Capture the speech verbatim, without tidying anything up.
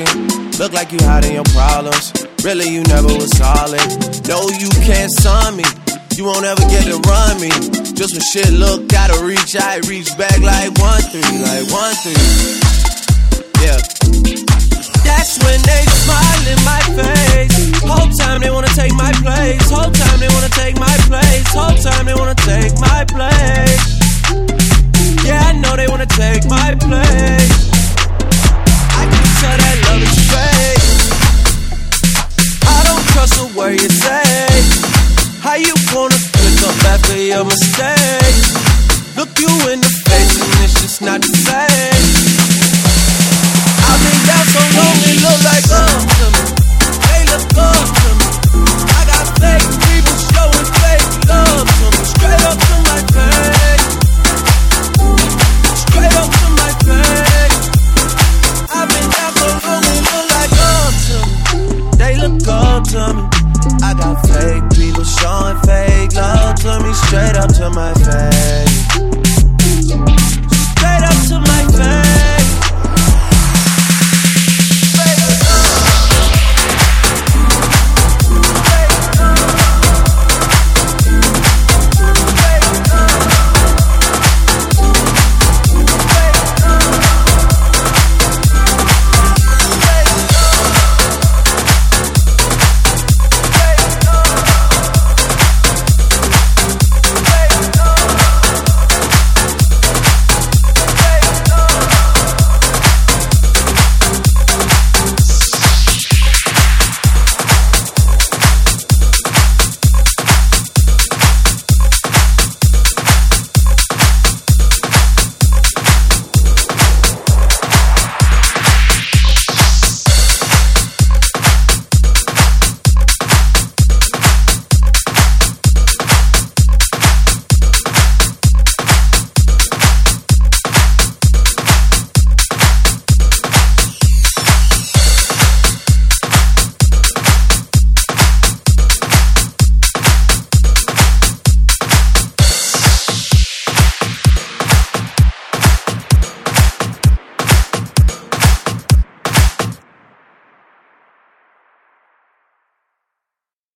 talking. Look like you hiding your problems. Really, you never was solid. No, you can't sun me. You won't ever get to run me. Just when shit look, gotta reach, I reach back like one three, like one three. Yeah. That's when they smile in my face. Whole time they wanna take my place. Whole time they wanna take my place. Whole time they wanna take my place. Yeah, I know they wanna take my place. I can tell that love is fake. I don't trust a word you say. How you gonna pick up after your mistake? Look you in the face and it's just not the same. I've been down so long it look like up to me. They look up to me. I got fake people showing fake love to me. Straight up to my face. Straight up to my face. I've been down so long it look like up to me. They look up to me. I got fake people showing fake love to me. Straight up to my face.